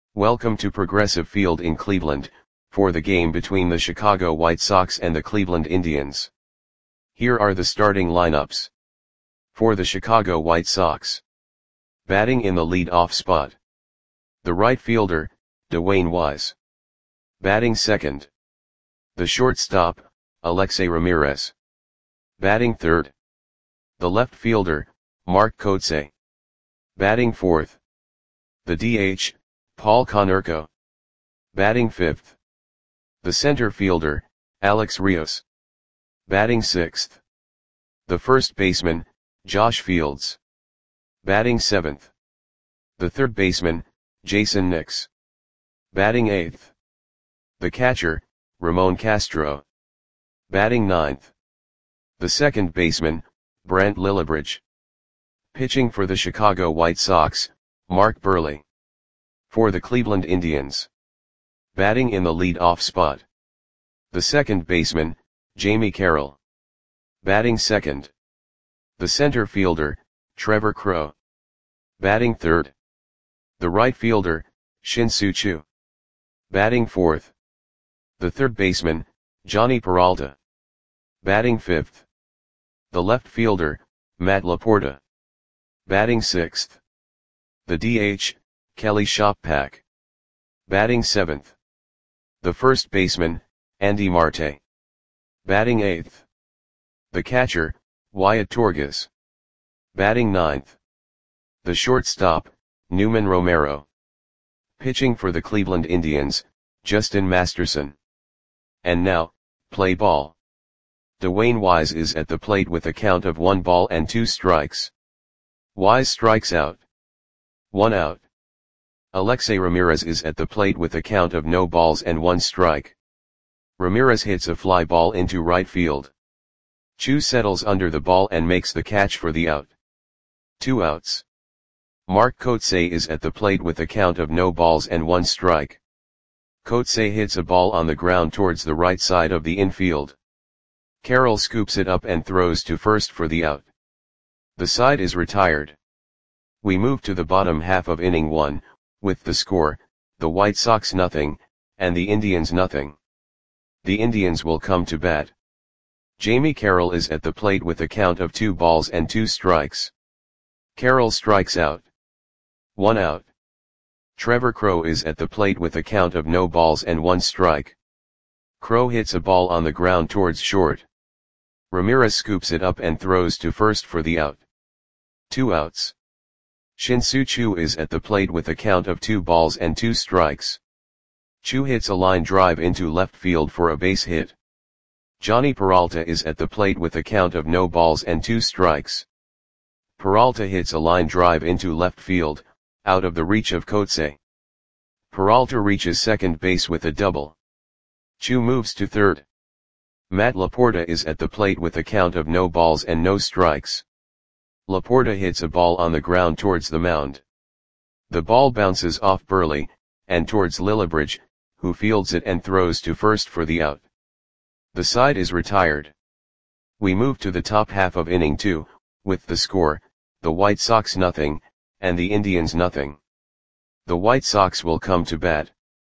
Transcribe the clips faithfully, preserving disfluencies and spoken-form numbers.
Welcome to Progressive Field in Cleveland, for the game between the Chicago White Sox and the Cleveland Indians. Here are the starting lineups. For the Chicago White Sox. Batting in the lead-off spot. The right fielder, Dwayne Wise. Batting second. The shortstop, Alexei Ramirez. Batting third. The left fielder, Mark Kotsay. Batting fourth. The D H, Paul Konerko. Batting fifth. The center fielder, Alex Rios. Batting sixth. The first baseman, Josh Fields. Batting seventh. The third baseman, Jason Nix. Batting eighth. The catcher, Ramon Castro. Batting ninth. The second baseman, Brant Lillibridge. Pitching for the Chicago White Sox, Mark Buehrle. For the Cleveland Indians. Batting in the lead-off spot. The second baseman, Jamie Carroll. Batting second. The center fielder, Trevor Crowe. Batting third. The right fielder, Shin-Soo Choo. Batting fourth. The third baseman, Jhonny Peralta. Batting fifth. The left fielder, Matt Laporta. Batting sixth. The D H, Kelly Shoppak. Batting seventh. The first baseman, Andy Marte. Batting eighth. The catcher, Wyatt Torres. Batting ninth. The shortstop, Newman Romero. Pitching for the Cleveland Indians, Justin Masterson. And now, play ball. Dwayne Wise is at the plate with a count of one ball and two strikes. Wise strikes out. One out. Alexei Ramirez is at the plate with a count of no balls and one strike. Ramirez hits a fly ball into right field. Choo settles under the ball and makes the catch for the out. Two outs. Mark Kotsay is at the plate with a count of no balls and one strike. Kotsay hits a ball on the ground towards the right side of the infield. Carroll scoops it up and throws to first for the out. The side is retired. We move to the bottom half of inning one, with the score, the White Sox nothing, and the Indians nothing. The Indians will come to bat. Jamie Carroll is at the plate with a count of two balls and two strikes. Carroll strikes out. One out. Trevor Crowe is at the plate with a count of no balls and one strike. Crowe hits a ball on the ground towards short. Ramirez scoops it up and throws to first for the out. Two outs. Shin-Soo Choo is at the plate with a count of two balls and two strikes. Choo hits a line drive into left field for a base hit. Jhonny Peralta is at the plate with a count of no balls and two strikes. Peralta hits a line drive into left field, out of the reach of Kotsay. Peralta reaches second base with a double. Choo moves to third. Matt Laporta is at the plate with a count of no balls and no strikes. Laporta hits a ball on the ground towards the mound. The ball bounces off Buehrle, and towards Lillibridge, who fields it and throws to first for the out. The side is retired. We move to the top half of inning two, with the score, the White Sox nothing, and the Indians nothing. The White Sox will come to bat.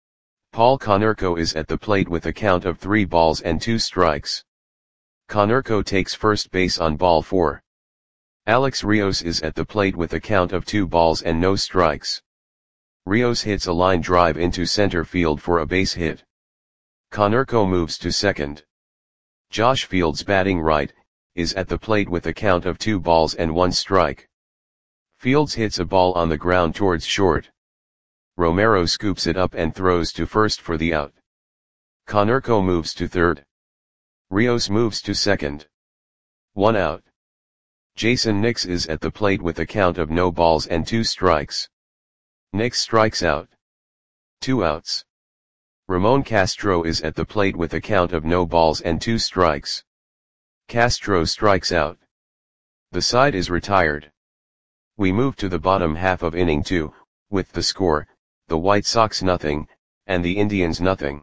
Paul Konerko is at the plate with a count of three balls and two strikes. Konerko takes first base on ball four. Alex Rios is at the plate with a count of two balls and no strikes. Rios hits a line drive into center field for a base hit. Konerko moves to second. Josh Fields, batting right, is at the plate with a count of two balls and one strike. Fields hits a ball on the ground towards short. Romero scoops it up and throws to first for the out. Konerko moves to third. Rios moves to second. One out. Jason Nix is at the plate with a count of no balls and two strikes. Nix strikes out. Two outs. Ramon Castro is at the plate with a count of no balls and two strikes. Castro strikes out. The side is retired. We move to the bottom half of inning two, with the score, the White Sox nothing, and the Indians nothing.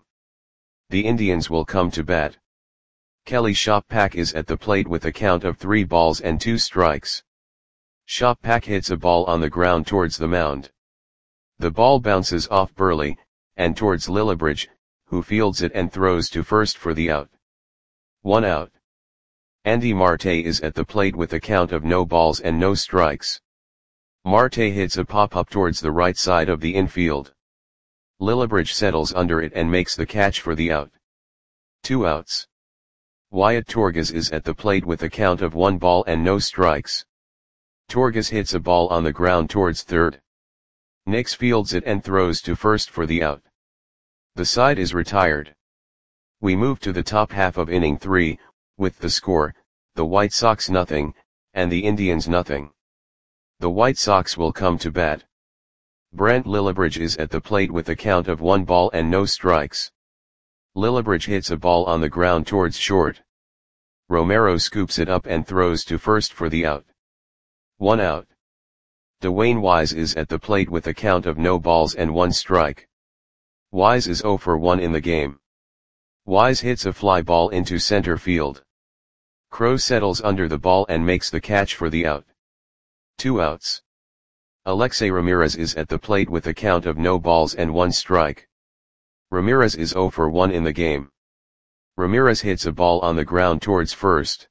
The Indians will come to bat. Kelly Shoppak is at the plate with a count of three balls and two strikes. Shoppak hits a ball on the ground towards the mound. The ball bounces off Burley, and towards Lillibridge, who fields it and throws to first for the out. One out. Andy Marte is at the plate with a count of no balls and no strikes. Marte hits a pop-up towards the right side of the infield. Lillibridge settles under it and makes the catch for the out. Two outs. Wyatt Torgas is at the plate with a count of one ball and no strikes. Torgas hits a ball on the ground towards third. Nix fields it and throws to first for the out. The side is retired. We move to the top half of inning three, with the score, the White Sox nothing, and the Indians nothing. The White Sox will come to bat. Brent Lillibridge is at the plate with a count of one ball and no strikes. Lillibridge hits a ball on the ground towards short. Romero scoops it up and throws to first for the out. One out. Dwayne Wise is at the plate with a count of no balls and one strike. Wise is oh for one in the game. Wise hits a fly ball into center field. Crowe settles under the ball and makes the catch for the out. Two outs. Alexei Ramirez is at the plate with a count of no balls and one strike. Ramirez is oh for one in the game. Ramirez hits a ball on the ground towards first.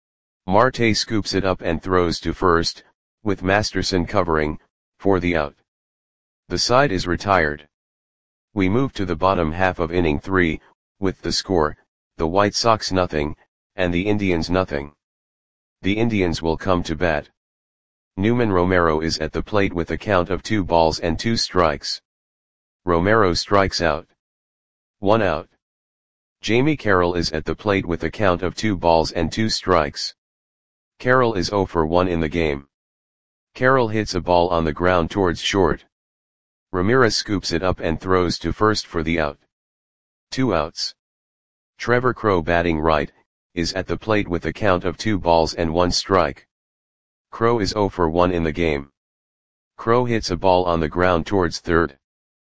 Marte scoops it up and throws to first, with Masterson covering, for the out. The side is retired. We move to the bottom half of inning three, with the score, the White Sox nothing, and the Indians nothing. The Indians will come to bat. Newman Romero is at the plate with a count of two balls and two strikes. Romero strikes out. One out. Jamie Carroll is at the plate with a count of two balls and two strikes. Carroll is oh for one in the game. Carroll hits a ball on the ground towards short. Ramirez scoops it up and throws to first for the out. Two outs. Trevor Crowe, batting right, is at the plate with a count of two balls and one strike. Crowe is oh for one in the game. Crowe hits a ball on the ground towards third.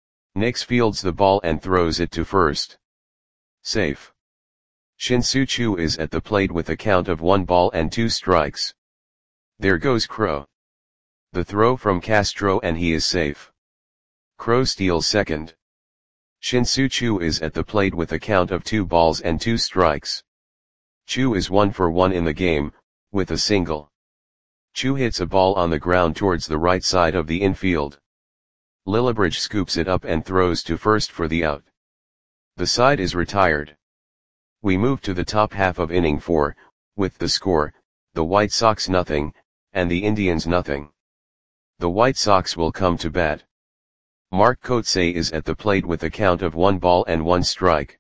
Nix fields the ball and throws it to first. Safe. Shin-Soo Choo is at the plate with a count of one ball and two strikes. There goes Crowe. The throw from Castro and he is safe. Crowe steals second. Shin-Soo Choo is at the plate with a count of two balls and two strikes. Choo is one for one in the game, with a single. Choo hits a ball on the ground towards the right side of the infield. Lillibridge scoops it up and throws to first for the out. The side is retired. We move to the top half of inning four, with the score, the White Sox nothing, and the Indians nothing. The White Sox will come to bat. Mark Kotsay is at the plate with a count of one ball and one strike.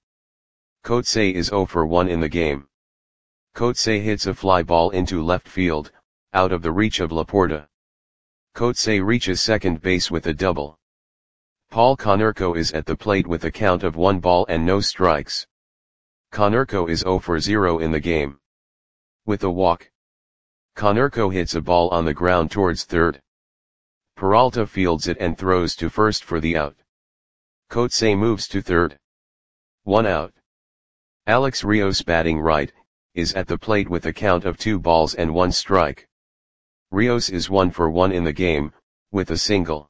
Kotsay is oh for one in the game. Kotsay hits a fly ball into left field, out of the reach of Laporta. Kotsay reaches second base with a double. Paul Konerko is at the plate with a count of one ball and no strikes. Konerko is oh for zero in the game. With a walk. Konerko hits a ball on the ground towards third. Peralta fields it and throws to first for the out. Kotsay moves to third. One out. Alex Rios, batting right, is at the plate with a count of two balls and one strike. Rios is one for one in the game, with a single.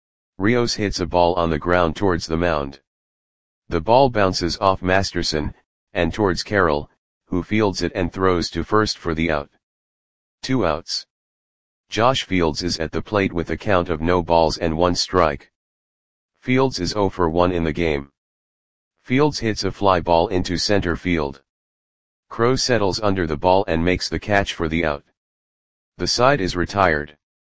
Rios hits a ball on the ground towards the mound. The ball bounces off Masterson, and towards Carroll, who fields it and throws to first for the out. Two outs. Josh Fields is at the plate with a count of no balls and one strike. Fields is oh for one in the game. Fields hits a fly ball into center field. Crowe settles under the ball and makes the catch for the out. The side is retired.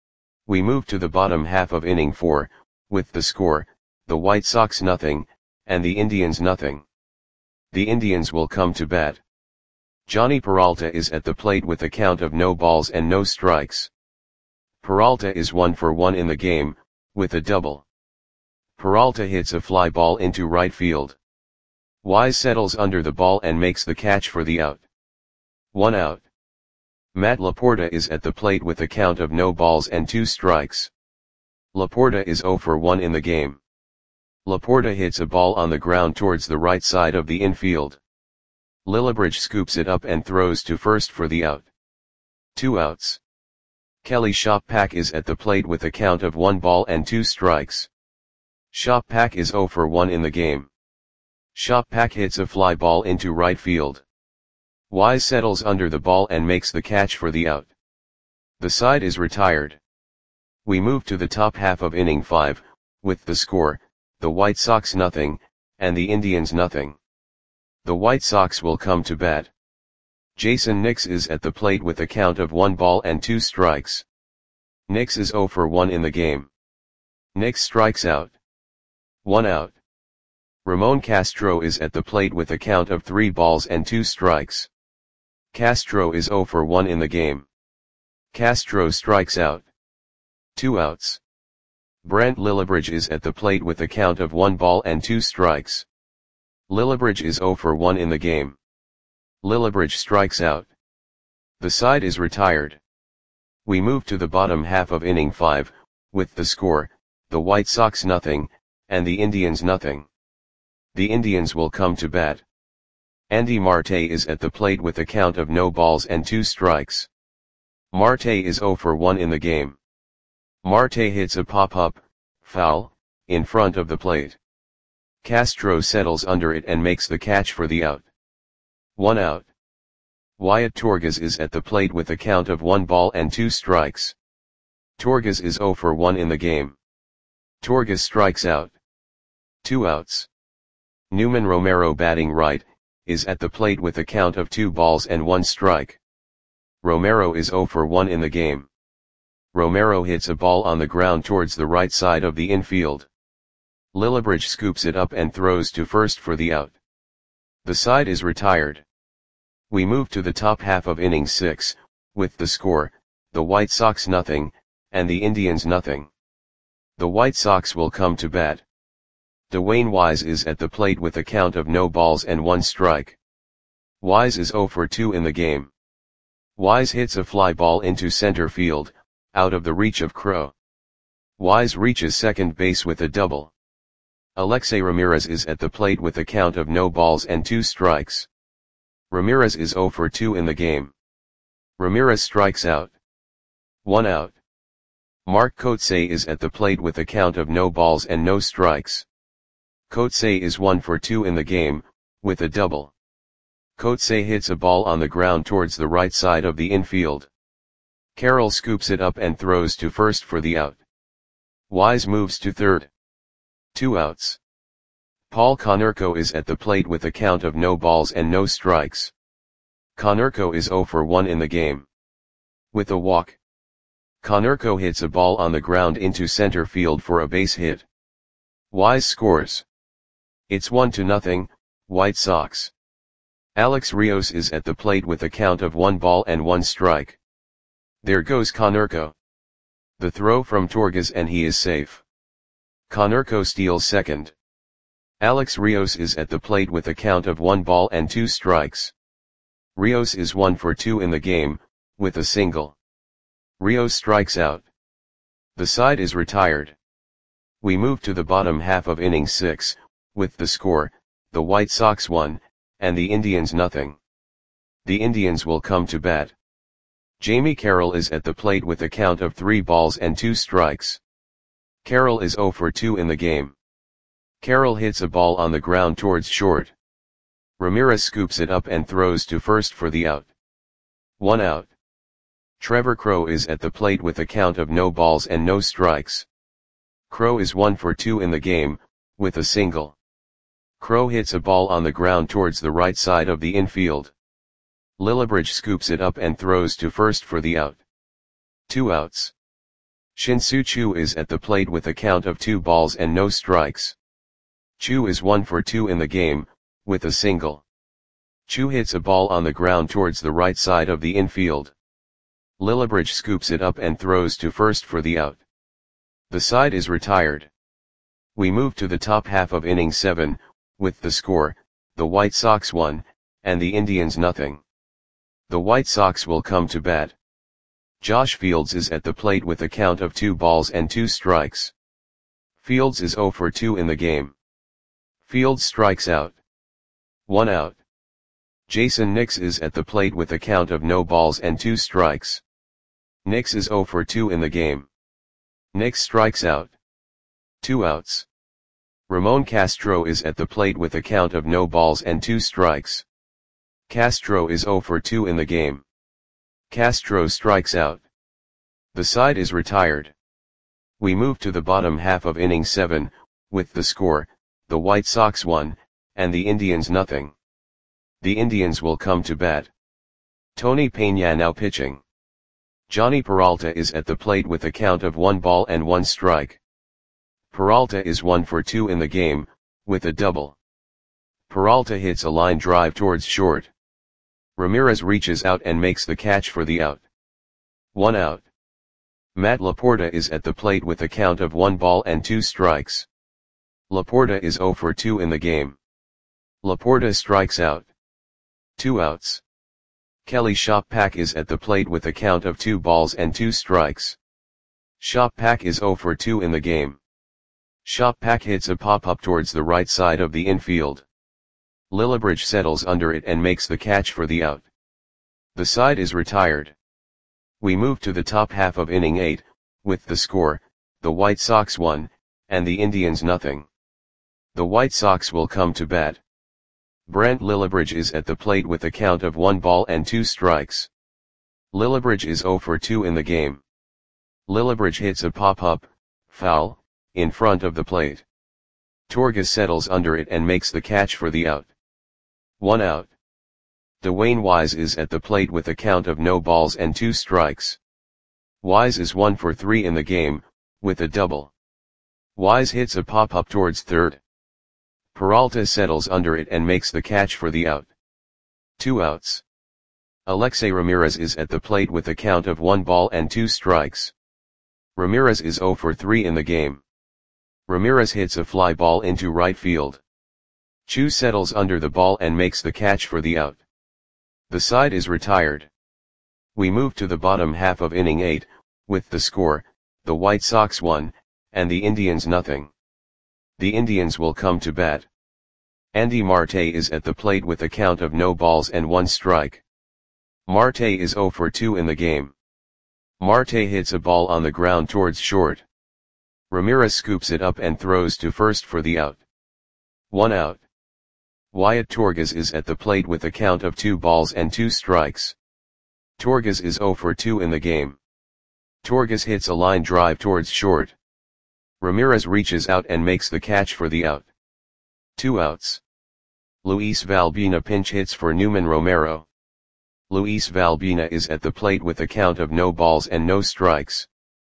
We move to the bottom half of inning four, with the score, the White Sox nothing, and the Indians nothing. The Indians will come to bat. Johnny Peralta is at the plate with a count of no balls and no strikes. Peralta is one for one in the game, with a double. Peralta hits a fly ball into right field. Wise settles under the ball and makes the catch for the out. One out. Matt Laporta is at the plate with a count of no balls and two strikes. Laporta is oh for one in the game. Laporta hits a ball on the ground towards the right side of the infield. Lillibridge scoops it up and throws to first for the out. Two outs. Kelly Shoppack is at the plate with a count of one ball and two strikes. Shoppak is zero for one in the game. Shoppak hits a fly ball into right field. Wise settles under the ball and makes the catch for the out. The side is retired. We move to the top half of inning five, with the score, the White Sox nothing, and the Indians nothing. The White Sox will come to bat. Jason Nix is at the plate with a count of one ball and two strikes. Nix is zero for one in the game. Nix strikes out. One out. Ramon Castro is at the plate with a count of three balls and two strikes. Castro is zero for one in the game. Castro strikes out. Two outs. Brent Lillibridge is at the plate with a count of one ball and two strikes. Lillibridge is zero for one in the game. Lillibridge strikes out. The side is retired. We move to the bottom half of inning five, with the score, the White Sox nothing, and the Indians nothing. The Indians will come to bat. Andy Marte is at the plate with a count of no balls and two strikes. Marte is zero for one in the game. Marte hits a pop-up, foul, in front of the plate. Castro settles under it and makes the catch for the out. One out. Wyatt Torres is at the plate with a count of one ball and two strikes. Torres is zero for one in the game. Torres strikes out. Two outs. Newman Romero, batting right, is at the plate with a count of two balls and one strike. Romero is zero for one in the game. Romero hits a ball on the ground towards the right side of the infield. Lillibridge scoops it up and throws to first for the out. The side is retired. We move to the top half of inning six, with the score, the White Sox nothing, and the Indians nothing. The White Sox will come to bat. Dwayne Wise is at the plate with a count of no balls and one strike. Wise is zero for two in the game. Wise hits a fly ball into center field, out of the reach of Crowe. Wise reaches second base with a double. Alexei Ramirez is at the plate with a count of no balls and two strikes. Ramirez is zero for two in the game. Ramirez strikes out. One out. Mark Kotsay is at the plate with a count of no balls and no strikes. Kotsay is one for two in the game, with a double. Kotsay hits a ball on the ground towards the right side of the infield. Carroll scoops it up and throws to first for the out. Wise moves to third. Two outs. Paul Konerko is at the plate with a count of no balls and no strikes. Konerko is zero for one in the game. With a walk. Konerko hits a ball on the ground into center field for a base hit. Wise scores. It's one to nothing, White Sox. Alex Rios is at the plate with a count of one ball and one strike. There goes Konerko. The throw from Torres and he is safe. Konerko steals second. Alex Rios is at the plate with a count of one ball and two strikes. Rios is one for two in the game, with a single. Rios strikes out. The side is retired. We move to the bottom half of inning six, with the score, the White Sox one, and the Indians nothing. The Indians will come to bat. Jamie Carroll is at the plate with a count of three balls and two strikes. Carroll is zero for two in the game. Carroll hits a ball on the ground towards short. Ramirez scoops it up and throws to first for the out. One out. Trevor Crowe is at the plate with a count of no balls and no strikes. Crowe is one for two in the game, with a single. Crowe hits a ball on the ground towards the right side of the infield. Lillibridge scoops it up and throws to first for the out. Two outs. Shin-Soo Choo is at the plate with a count of two balls and no strikes. Choo is one for two in the game, with a single. Choo hits a ball on the ground towards the right side of the infield. Lillibridge scoops it up and throws to first for the out. The side is retired. We move to the top half of inning seven, with the score, the White Sox one, and the Indians nothing. The White Sox will come to bat. Josh Fields is at the plate with a count of two balls and two strikes. Fields is zero for two in the game. Fields strikes out. One out. Jason Nix is at the plate with a count of no balls and two strikes. Nix is zero for two in the game. Nix strikes out. Two outs. Ramon Castro is at the plate with a count of no balls and two strikes. Castro is zero for two in the game. Castro strikes out. The side is retired. We move to the bottom half of inning seven, with the score, the White Sox one, and the Indians nothing. The Indians will come to bat. Tony Peña now pitching. Johnny Peralta is at the plate with a count of one ball and one strike. Peralta is one for two in the game, with a double. Peralta hits a line drive towards short. Ramirez reaches out and makes the catch for the out. One out. Matt Laporta is at the plate with a count of one ball and two strikes. Laporta is zero for two in the game. Laporta strikes out. Two outs. Kelly Shoppak is at the plate with a count of two balls and two strikes. Shoppak is zero for two in the game. Shoppak hits a pop-up towards the right side of the infield. Lillibridge settles under it and makes the catch for the out. The side is retired. We move to the top half of inning eight, with the score, the White Sox one, and the Indians nothing. The White Sox will come to bat. Brent Lillibridge is at the plate with a count of one ball and two strikes. Lillibridge is zero for two in the game. Lillibridge hits a pop-up, foul, in front of the plate. Torres settles under it and makes the catch for the out. One out. Dwayne Wise is at the plate with a count of no balls and two strikes. Wise is one for three in the game, with a double. Wise hits a pop-up towards third. Peralta settles under it and makes the catch for the out. Two outs. Alexei Ramirez is at the plate with a count of one ball and two strikes. Ramirez is zero for three in the game. Ramirez hits a fly ball into right field. Chu settles under the ball and makes the catch for the out. The side is retired. We move to the bottom half of inning eight, with the score, the White Sox one, and the Indians nothing. The Indians will come to bat. Andy Marte is at the plate with a count of no balls and one strike. Marte is zero for two in the game. Marte hits a ball on the ground towards short. Ramirez scoops it up and throws to first for the out. One out. Wyatt Torres is at the plate with a count of two balls and two strikes. Torres is zero for two in the game. Torres hits a line drive towards short. Ramirez reaches out and makes the catch for the out. Two outs. Luis Valbina pinch hits for Newman Romero. Luis Valbina is at the plate with a count of no balls and no strikes.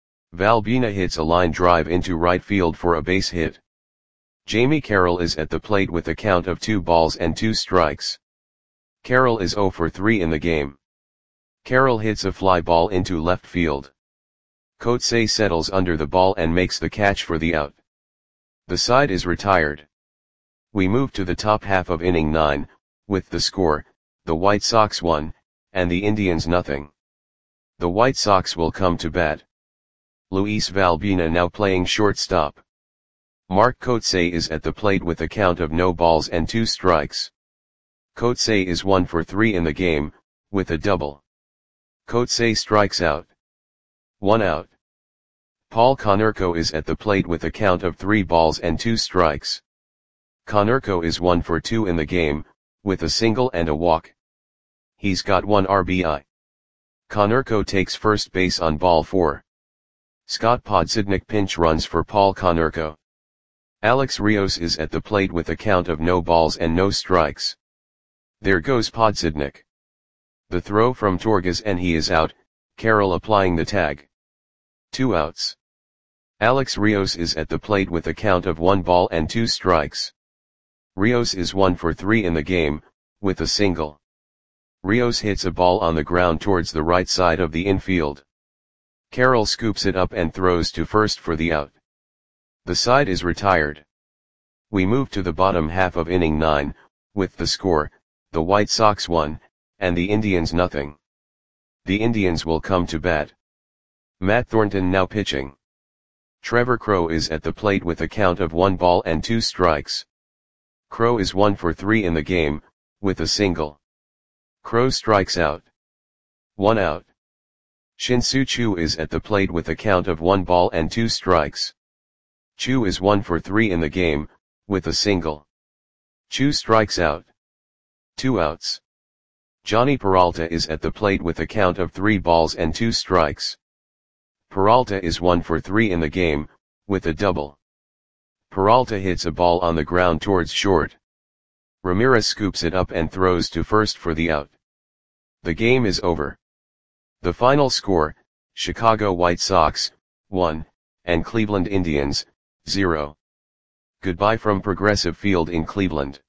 Valbina hits a line drive into right field for a base hit. Jamie Carroll is at the plate with a count of two balls and two strikes. Carroll is zero for three in the game. Carroll hits a fly ball into left field. Coetzee settles under the ball and makes the catch for the out. The side is retired. We move to the top half of inning nine, with the score, the White Sox one, and the Indians nothing. The White Sox will come to bat. Luis Valbina now playing shortstop. Mark Coetzee is at the plate with a count of no balls and two strikes. Coetzee is one for three in the game, with a double. Coetzee strikes out. One out. Paul Konerko is at the plate with a count of three balls and two strikes. Konerko is one for two in the game, with a single and a walk. He's got one R B I. Konerko takes first base on ball four. Scott Podsednik pinch runs for Paul Konerko. Alex Rios is at the plate with a count of no balls and no strikes. There goes Podsednik. The throw from Torres and he is out, Carroll applying the tag. Two outs. Alex Rios is at the plate with a count of one ball and two strikes. Rios is one for three in the game, with a single. Rios hits a ball on the ground towards the right side of the infield. Carroll scoops it up and throws to first for the out. The side is retired. We move to the bottom half of inning nine, with the score, the White Sox one, and the Indians nothing. The Indians will come to bat. Matt Thornton now pitching. Trevor Crowe is at the plate with a count of one ball and two strikes. Crowe is one for three in the game, with a single. Crowe strikes out. One out. Shin-Soo Choo is at the plate with a count of one ball and two strikes. Choo is one for three in the game, with a single. Chu strikes out. Two outs. Johnny Peralta is at the plate with a count of three balls and two strikes. Peralta is one for three in the game, with a double. Peralta hits a ball on the ground towards short. Ramirez scoops it up and throws to first for the out. The game is over. The final score, Chicago White Sox, one, and Cleveland Indians, zero. Goodbye from Progressive Field in Cleveland.